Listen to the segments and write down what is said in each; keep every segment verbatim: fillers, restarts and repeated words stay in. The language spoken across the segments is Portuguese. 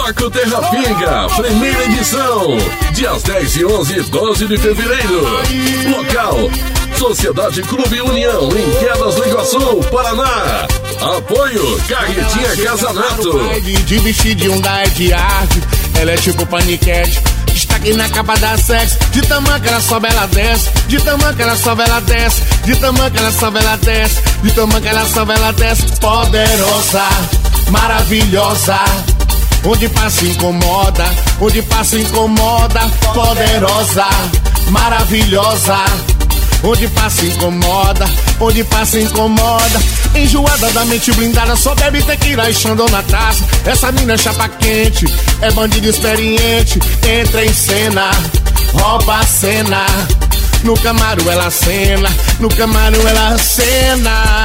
Bloco Terra Pinga, primeira edição, dias dez e onze e doze de fevereiro. Local: Sociedade Clube União, em Quedas do Iguaçu, Paraná. Apoio: Carretinha Casanato. De vestido de um da de arte, ela é tipo paniquete. Destaque na capa da sexo. De tamanho que ela sobe, ela desce. De tamanho que ela sobe, ela desce. De tamanho que ela sobe, ela desce. De tamanho que ela sobe, ela desce. Poderosa, maravilhosa. Onde passa incomoda, onde passa incomoda. Poderosa, maravilhosa. Onde passa incomoda, onde passa incomoda. Enjoada da mente blindada, só bebe tequila e xandão na taça. Essa mina é chapa quente, é bandido experiente. Entra em cena, rouba a cena. No Camaro ela cena, no Camaro ela cena.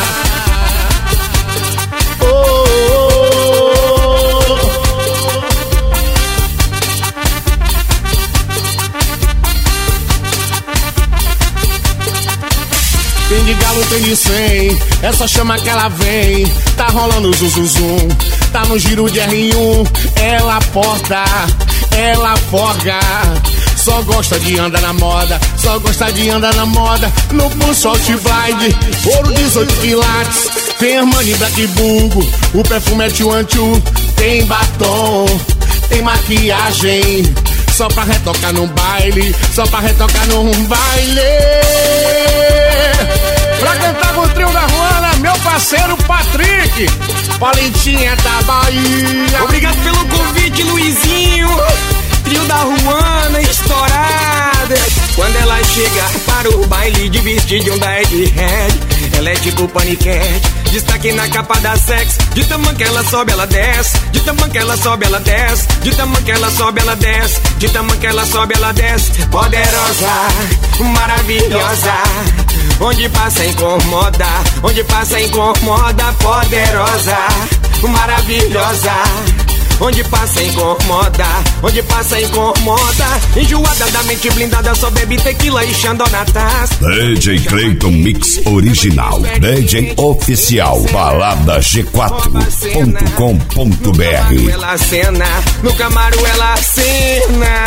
Oh, oh, oh. Tem de galo, tem de cem, é só chama que ela vem. Tá rolando zum zum zum, tá no giro de R um. Ela porta, ela forga. Só gosta de andar na moda, só gosta de andar na moda. No pulso Outblind, ouro dezoito quilates. Tem Armani Black Bulgo, o perfume é Two and Two. Tem batom, tem maquiagem, só pra retocar no baile, só pra retocar no baile. Pra cantar com o trio da Ruana, meu parceiro Patrick, Paulinha da Bahia. Obrigado pelo convite, Luizinho. Trio da Ruana estourada. Quando ela chega para o baile de vestido da Head, ela é tipo paniquete. Destaque na capa da sex. De tamanho que ela sobe, ela desce. De tamanho que ela sobe, ela desce. De tamanho que ela sobe, ela desce. De tamanho que ela sobe, ela desce. Poderosa, maravilhosa. Onde passa incomoda, onde passa incomoda. Poderosa, maravilhosa. Onde passa incomoda, onde passa incomoda. Enjoada da mente blindada, só bebe tequila e xandó na taça. D J Clayton Mix Original, D J Oficial, balada G quatro ponto com ponto B R. Ela cena, no Camaro ela cena.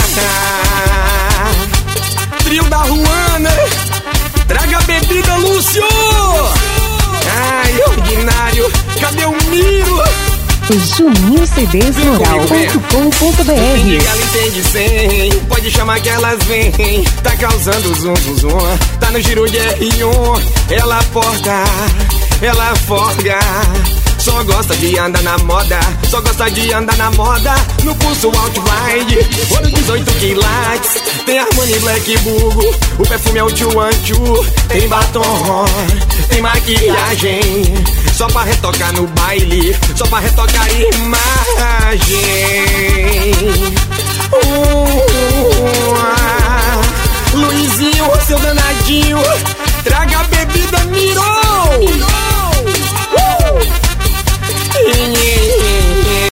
Trio da Ruana, traga bebida, Lúcio. Ai, ordinário, cadê o Miro? Juninho C Ds Moral ponto com ponto B R. Ela entende cem, pode chamar que elas vêm. Tá causando zum zum zum, tá no giro de R um. Ela porta, ela forga. Só gosta de andar na moda, só gosta de andar na moda. No pulso Outblind, ouro dezoito quilates. Tem Armani Black Bulgo, o perfume é o Two and Two. Tem batom, tem maquiagem, só pra retocar no baile, só pra retocar imagem. uh, uh, uh.